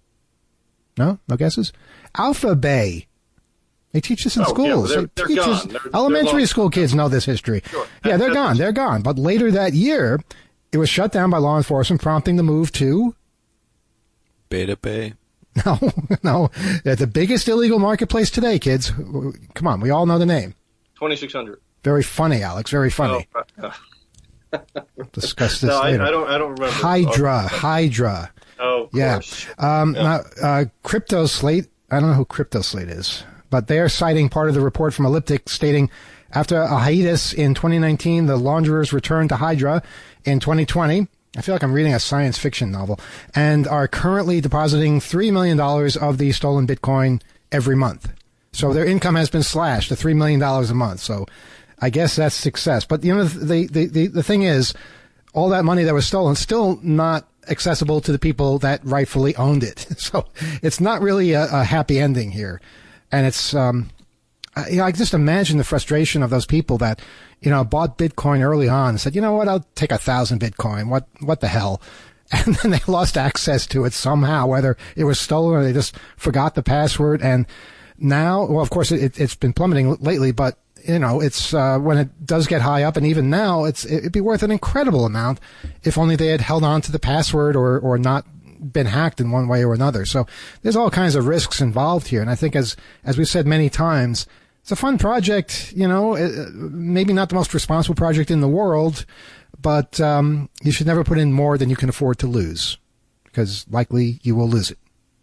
No? No guesses? Alpha Bay. They teach this in oh, schools. Yeah, they're, they're teach gone. This, they're, elementary they're school kids know this history. Sure. Yeah, they're That's gone. They're gone. But later that year, it was shut down by law enforcement, prompting the move to... Beta Bay. No, no. They're the biggest illegal marketplace today, kids. Come on, we all know the name. twenty-six hundred. Very funny, Alex. Very funny. Oh, uh, Discuss this no, I, later. I don't. I don't remember. Hydra, Hydra. Oh, of Yeah. course. Um, Yeah. Now, uh, Crypto Slate, I don't know who Crypto Slate is, but they are citing part of the report from Elliptic stating after a hiatus in twenty nineteen, the launderers returned to Hydra in twenty twenty. I feel like I'm reading a science fiction novel, and are currently depositing three million dollars of the stolen Bitcoin every month. So their income has been slashed to three million dollars a month. So I guess that's success. But, you know, the, the, the, the thing is, all that money that was stolen still not accessible to the people that rightfully owned it. So it's not really a, a happy ending here. And it's, um, I, you know, I just imagine the frustration of those people that, you know, bought Bitcoin early on and said, you know what, I'll take a thousand Bitcoin. What, what the hell? And then they lost access to it somehow, whether it was stolen or they just forgot the password. And now, well, of course, it, it's been plummeting lately, but you know, it's, uh, when it does get high up, and even now, it's, it'd be worth an incredible amount if only they had held on to the password or, or not been hacked in one way or another. So there's all kinds of risks involved here. And I think as, as we've said many times, it's a fun project, you know, maybe not the most responsible project in the world, but, um, you should never put in more than you can afford to lose, because likely you will lose it.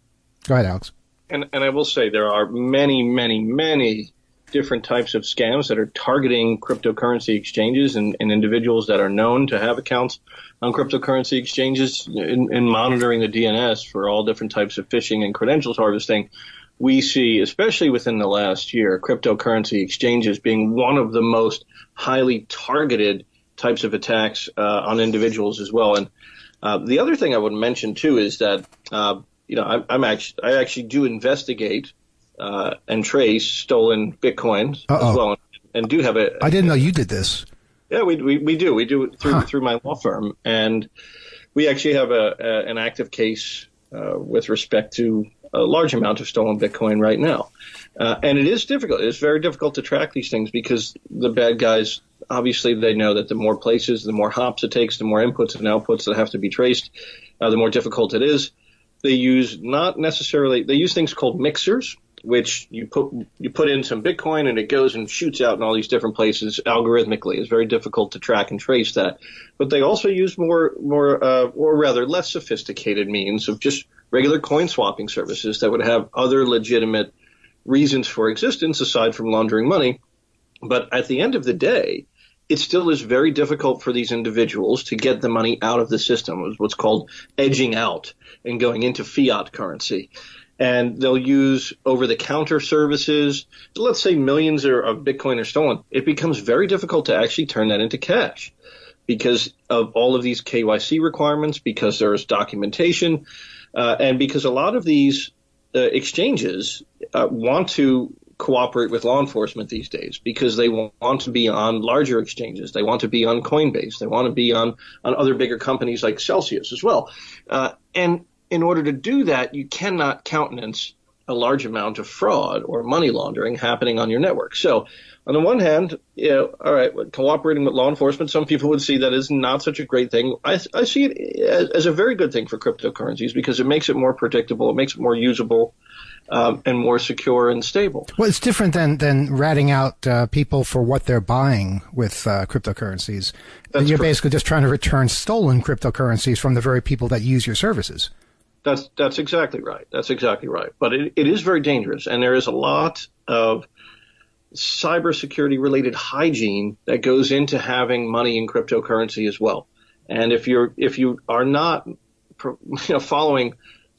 Go ahead, Alex. And, and I will say there are many, many, many different types of scams that are targeting cryptocurrency exchanges and, and individuals that are known to have accounts on cryptocurrency exchanges in, in monitoring the D N S for all different types of phishing and credentials harvesting. We see, especially within the last year, cryptocurrency exchanges being one of the most highly targeted types of attacks uh, on individuals as well. And uh, the other thing I would mention too is that uh, you know I, I'm actually I actually do investigate Uh, and trace stolen Bitcoins Uh-oh. as well, and do have a. I didn't know you did this. Yeah, we we, we do. We do it through Huh. through my law firm, and we actually have a, a an active case uh, with respect to a large amount of stolen Bitcoin right now, uh, and it is difficult. It's very difficult to track these things because the bad guys obviously they know that the more places, the more hops it takes, the more inputs and outputs that have to be traced, uh, the more difficult it is. They use not necessarily they use things called mixers, which you put you put in some Bitcoin and it goes and shoots out in all these different places algorithmically. It's very difficult to track and trace that. But they also use more more uh, or rather less sophisticated means of just regular coin swapping services that would have other legitimate reasons for existence aside from laundering money. But at the end of the day, it still is very difficult for these individuals to get the money out of the system. It's what's called edging out and going into fiat currency. And they'll use over-the-counter services. Let's say millions of Bitcoin are stolen. It becomes very difficult to actually turn that into cash because of all of these K Y C requirements, because there's documentation, uh, and because a lot of these uh, exchanges uh, want to cooperate with law enforcement these days because they want to be on larger exchanges. They want to be on Coinbase. They want to be on, on other bigger companies like Celsius as well. Uh, and in order to do that, you cannot countenance a large amount of fraud or money laundering happening on your network. So on the one hand, you know, all right, cooperating with law enforcement, some people would see that as not such a great thing. I, I see it as, as a very good thing for cryptocurrencies because it makes it more predictable, it makes it more usable, um, and more secure and stable. Well, it's different than, than ratting out uh, people for what they're buying with uh, cryptocurrencies. That's You're correct. basically just trying to return stolen cryptocurrencies from the very people that use your services. That's that's exactly right. That's exactly right. But it, it is very dangerous, and there is a lot of cybersecurity related hygiene that goes into having money in cryptocurrency as well. And if you're if you are not you know, following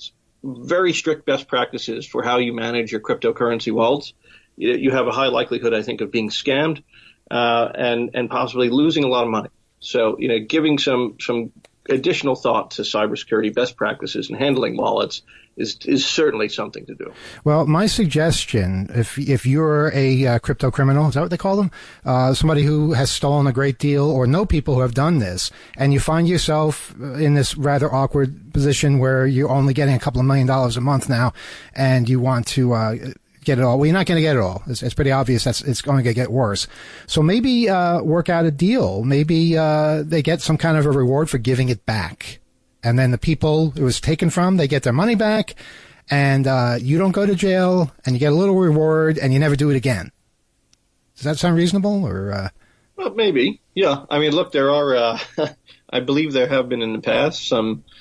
very strict best practices for how you manage your cryptocurrency wallets, you, you have a high likelihood, I think, of being scammed uh, and and possibly losing a lot of money. So you know, giving some some additional thought to cybersecurity best practices and handling wallets is is certainly something to do. Well, my suggestion, if if you're a uh, crypto criminal, is that what they call them? Uh, somebody who has stolen a great deal or know people who have done this, and you find yourself in this rather awkward position where you're only getting a couple of million dollars a month now, and you want to uh, get it all. Well, you're not going to get it all. It's, it's pretty obvious that's it's going to get worse. So maybe uh, work out a deal. Maybe uh, they get some kind of a reward for giving it back. And then the people it was taken from, they get their money back, and uh, you don't go to jail, and you get a little reward, and you never do it again. Does that sound reasonable? Or uh... Well, maybe. Yeah. I mean, look, there are, uh, I believe there have been in the past some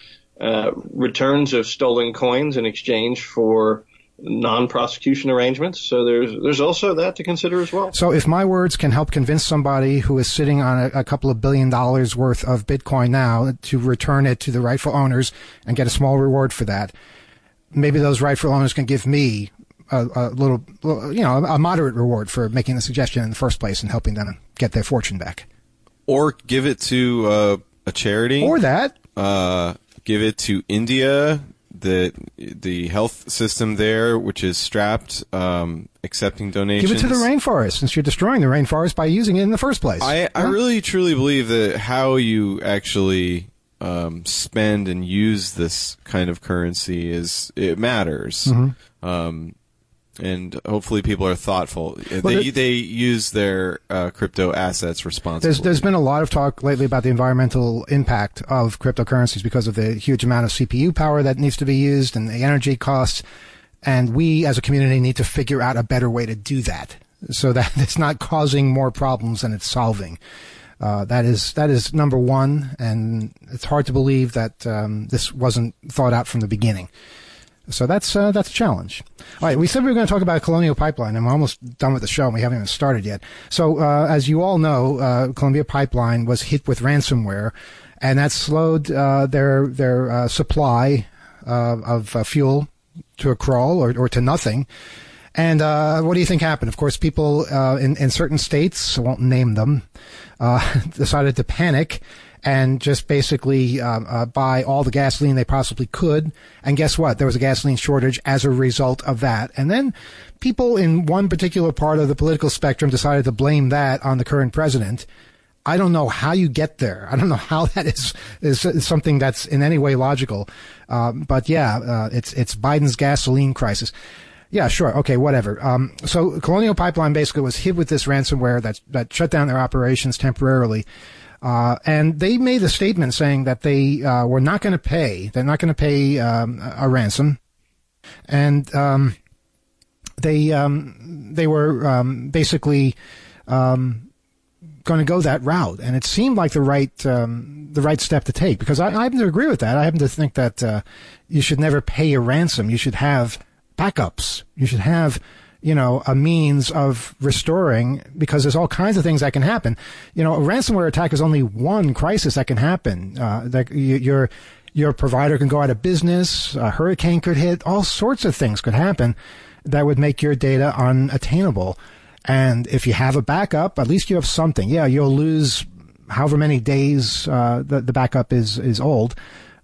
uh, returns of stolen coins in exchange for non-prosecution arrangements. So there's there's also that to consider as well. So if my words can help convince somebody who is sitting on a, a couple of billion dollars worth of Bitcoin now to return it to the rightful owners and get a small reward for that, maybe those rightful owners can give me a, a little, you know, a moderate reward for making the suggestion in the first place and helping them get their fortune back. Or give it to uh, a charity. Or that. Uh, give it to India. The the health system there, which is strapped, um, accepting donations. Give it to the rainforest, since you're destroying the rainforest by using it in the first place. I, I really truly believe that how you actually um, spend and use this kind of currency is it matters. Mm-hmm. Um, and hopefully people are thoughtful. Well, they they use their uh, crypto assets responsibly. There's, there's been a lot of talk lately about the environmental impact of cryptocurrencies because of the huge amount of C P U power that needs to be used and the energy costs. And we as a community need to figure out a better way to do that so that it's not causing more problems than it's solving. Uh, that is that is number one, and it's hard to believe that um, this wasn't thought out from the beginning. So that's uh, that's a challenge. All right, we said we were going to talk about Colonial Pipeline, and we're almost done with the show, and we haven't even started yet. So uh, as you all know, uh, Columbia Pipeline was hit with ransomware, and that slowed uh, their their uh, supply uh, of uh, fuel to a crawl or, or to nothing. And uh, what do you think happened? Of course, people uh, in, in certain states, I won't name them, uh, decided to panic and just basically uh, uh, buy all the gasoline they possibly could. And guess what? There was a gasoline shortage as a result of that. And then people in one particular part of the political spectrum decided to blame that on the current president. I don't know how you get there. I don't know how that is is, is something that's in any way logical. Um, but yeah, uh, it's it's Biden's gasoline crisis. Yeah, sure. Okay, whatever. Um, so Colonial Pipeline basically was hit with this ransomware that that shut down their operations temporarily. Uh, and they made a statement saying that they uh, were not going to pay. They're not going to pay um, a ransom, and um, they um, they were um, basically um, going to go that route. And it seemed like the right um, the right step to take, because I, I happen to agree with that. I happen to think that uh, you should never pay a ransom. You should have backups. You should have, you know, a means of restoring, because there's all kinds of things that can happen. You know, a ransomware attack is only one crisis that can happen. Uh, that you, your your provider can go out of business. A hurricane could hit. All sorts of things could happen that would make your data unattainable. And if you have a backup, at least you have something. Yeah, you'll lose however many days uh, the the backup is is old,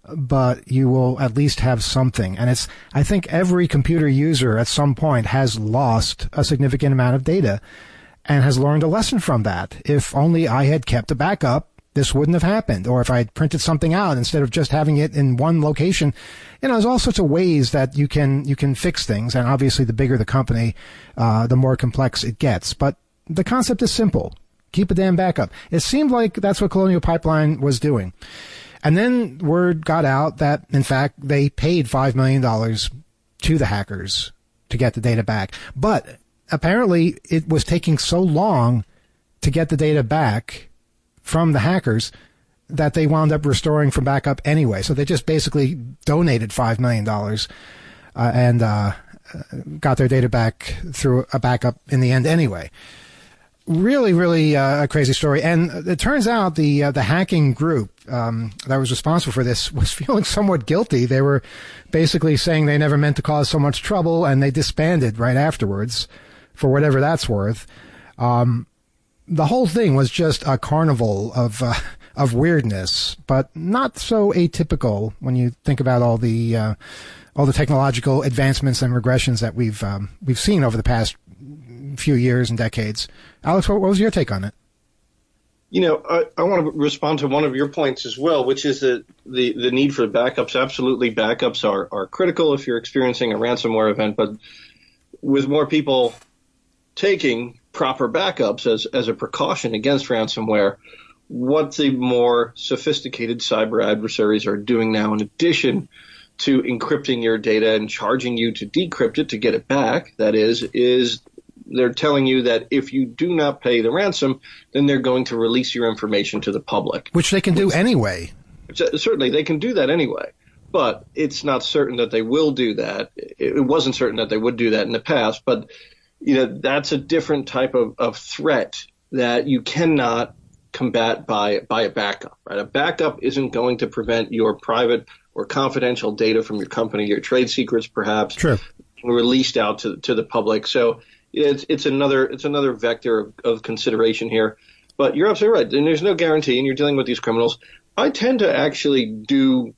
but you will at least have something. And it's, I think every computer user at some point has lost a significant amount of data and has learned a lesson from that. If only I had kept a backup, this wouldn't have happened. Or if I had printed something out instead of just having it in one location. You know, there's all sorts of ways that you can, you can fix things. And obviously the bigger the company, uh, the more complex it gets. But the concept is simple. Keep a damn backup. It seemed like that's what Colonial Pipeline was doing. And then word got out that, in fact, they paid five million dollars to the hackers to get the data back. But apparently it was taking so long to get the data back from the hackers that they wound up restoring from backup anyway. So they just basically donated five million dollars uh, and uh, got their data back through a backup in the end anyway. Really, really uh, a crazy story. And it turns out the uh, the hacking group um, that was responsible for this was feeling somewhat guilty. They were basically saying they never meant to cause so much trouble, and they disbanded right afterwards, for whatever that's worth. Um, the whole thing was just a carnival of uh, of weirdness, but not so atypical when you think about all the uh, all the technological advancements and regressions that we've um, we've seen over the past few years and decades. Alex, what was your take on it? You know, I, I want to respond to one of your points as well, which is that the, the need for backups. Absolutely, backups are, are critical if you're experiencing a ransomware event. But with more people taking proper backups as, as a precaution against ransomware, what the more sophisticated cyber adversaries are doing now, in addition to encrypting your data and charging you to decrypt it to get it back, that is, is they're telling you that if you do not pay the ransom, then they're going to release your information to the public. Which they can do anyway. Certainly, they can do that anyway. but it's not certain that they will do that. It wasn't certain that they would do that in the past, but you know, that's a different type of, of threat that you cannot combat by by a backup, right? A backup isn't going to prevent your private or confidential data from your company, your trade secrets perhaps, True. released out to to the public. So it's it's another it's another vector of, of consideration here. But you're absolutely right, and there's no guarantee, and you're dealing with these criminals. I tend to actually do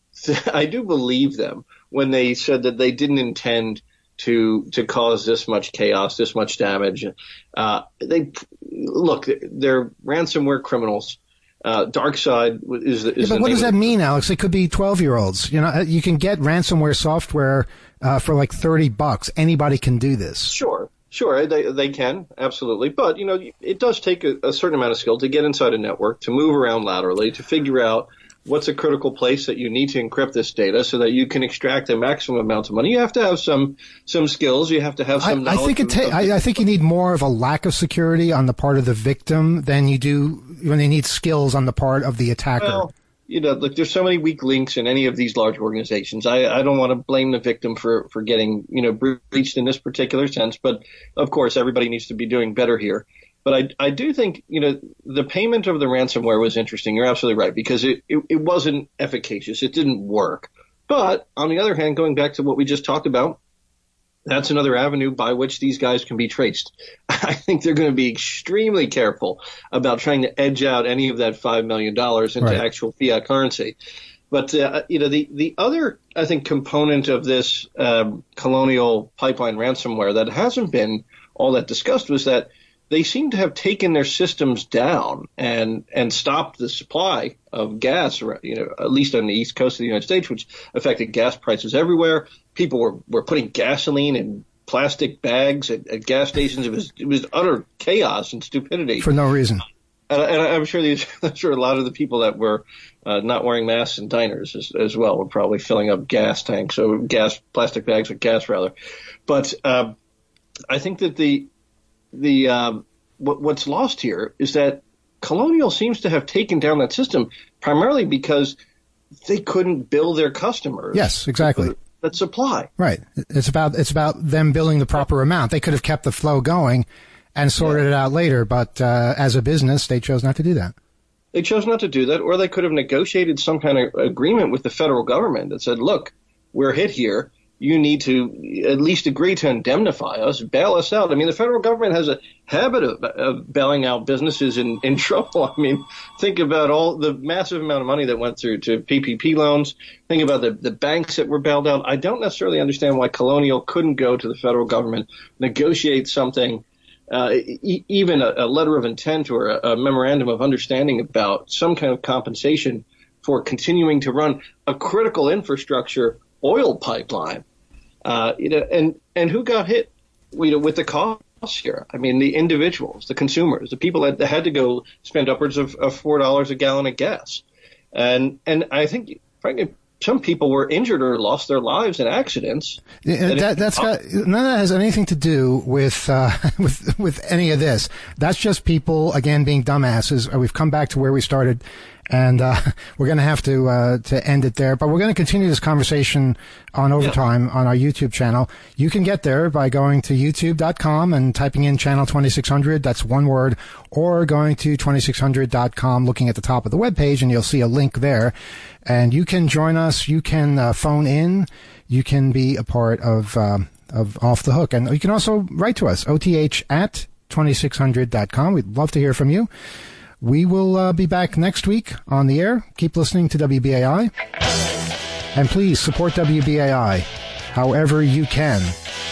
I do believe them when they said that they didn't intend to to cause this much chaos, this much damage. Uh, they look, they're ransomware criminals. Uh, DarkSide is, is yeah, but the what does name that mean, Alex? It could be twelve-year-olds. You know, you can get ransomware software uh, for like thirty bucks. Anybody can do this. Sure, sure, they they can absolutely, but you know, it does take a, a certain amount of skill to get inside a network, to move around laterally, to figure out what's a critical place that you need to encrypt this data so that you can extract a maximum amount of money. You have to have some some skills. You have to have some I, knowledge. I think it ta- I, I think you need more of a lack of security on the part of the victim than you do when they need skills on the part of the attacker. Well, you know, look, there's so many weak links in any of these large organizations. I, I don't want to blame the victim for, for getting, you know, breached in this particular sense. But, of course, everybody needs to be doing better here. But I, I do think, you know, the payment of the ransomware was interesting. You're absolutely right, because it, it, it wasn't efficacious. It didn't work. But on the other hand, going back to what we just talked about, that's another avenue by which these guys can be traced. I think they're going to be extremely careful about trying to edge out any of that five million dollars into Right. actual fiat currency. But, uh, you know, the, the other, I think, component of this um, Colonial Pipeline ransomware that hasn't been all that discussed was that they seem to have taken their systems down and and stopped the supply of gas, you know, at least on the east coast of the United States, which affected gas prices everywhere. People were, were putting gasoline in plastic bags at, at gas stations. It was it was utter chaos and stupidity For no reason. And, and I'm sure these, I'm sure a lot of the people that were uh, not wearing masks in diners as, as well were probably filling up gas tanks, so gas plastic bags with gas rather. But um, I think that the the um, what, what's lost here is that Colonial seems to have taken down that system primarily because they couldn't bill their customers. Yes, exactly. That supply. Right. It's about it's about them billing the proper amount. They could have kept the flow going and sorted Yeah. it out later, but uh, as a business, they chose not to do that. They chose not to do that, or they could have negotiated some kind of agreement with the federal government that said, look, we're hit here. You need to at least agree to indemnify us, bail us out. I mean, the federal government has a habit of, of bailing out businesses in, in trouble. I mean, think about all the massive amount of money that went through to P P P loans. Think about the, the banks that were bailed out. I don't necessarily understand why Colonial couldn't go to the federal government, negotiate something, uh, e- even a, a letter of intent or a, a memorandum of understanding about some kind of compensation for continuing to run a critical infrastructure oil pipeline. Uh, you know, and, and who got hit, you know, with the costs here? I mean, the individuals, the consumers, the people that had to go spend upwards of, of four dollars a gallon of gas. And, and I think, frankly, some people were injured or lost their lives in accidents. Yeah, that, that's got, none of that has anything to do with, uh, with, with any of this. That's just people, again, being dumbasses. We've come back to where we started, and, uh, we're going to have to, uh, to end it there. But we're going to continue this conversation on Overtime yeah. on our YouTube channel. You can get there by going to youtube dot com and typing in channel twenty-six hundred. That's one word. Or going to twenty-six hundred dot com, looking at the top of the webpage, and you'll see a link there. And you can join us. You can uh, phone in. You can be a part of uh, of Off the Hook. And you can also write to us, O T H at twenty-six hundred dot com. We'd love to hear from you. We will uh, be back next week on the air. Keep listening to W B A I. And please support W B A I however you can.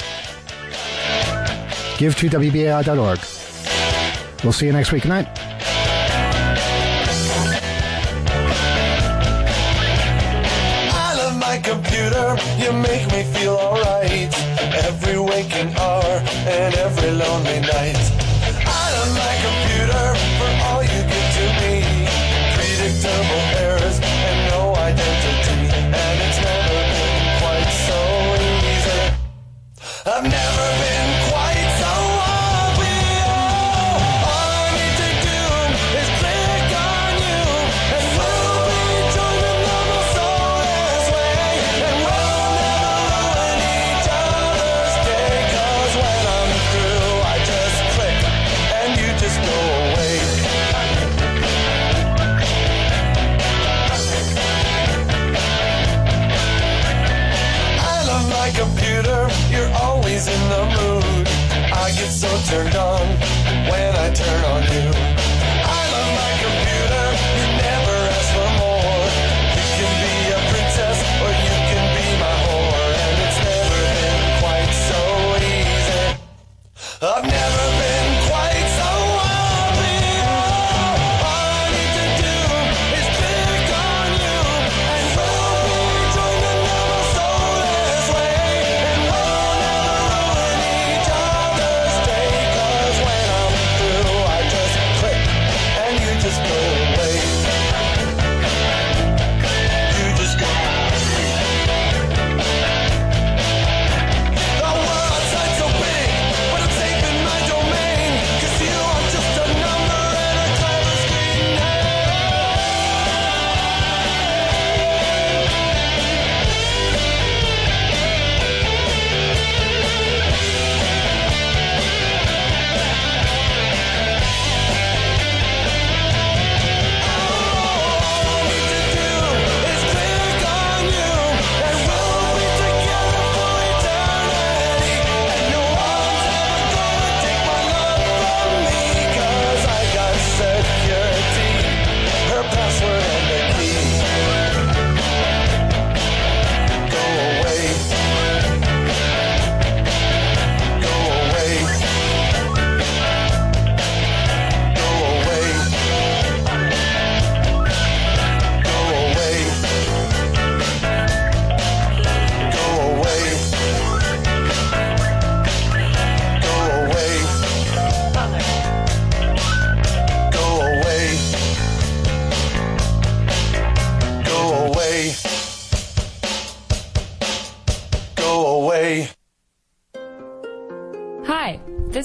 Give to W B A I dot org. We'll see you next week. Good night. I love my computer, you make me feel alright. Every waking hour and every lonely night. I love my computer for all you give to me. Predictable errors and no identity. And it's never been quite so easy. I've never been quite so happy. All I need to do is click on you, and we'll be joining the most soulless way.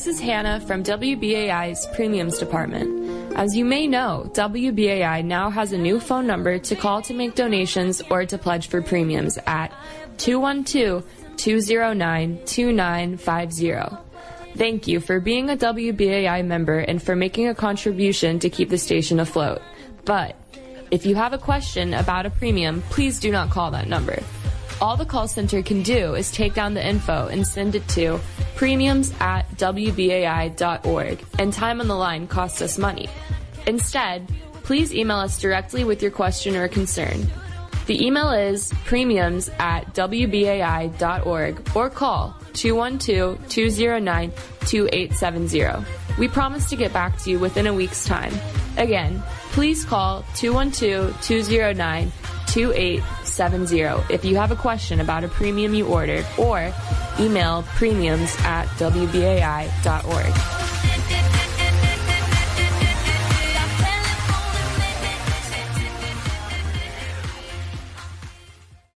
This is Hannah from W B A I's Premiums Department. As you may know, W B A I now has a new phone number to call to make donations or to pledge for premiums at two one two, two zero nine, two nine five zero. Thank you for being a W B A I member and for making a contribution to keep the station afloat. But if you have a question about a premium, please do not call that number. All the call center can do is take down the info and send it to premiums at w b a i dot org, and time on the line costs us money. Instead, please email us directly with your question or concern. The email is premiums at w b a i dot org or call two one two, two zero nine, two eight seven zero. We promise to get back to you within a week's time. Again, please call two one two, two zero nine, two eight seven zero if you have a question about a premium you ordered, or email premiums at w b a i dot org.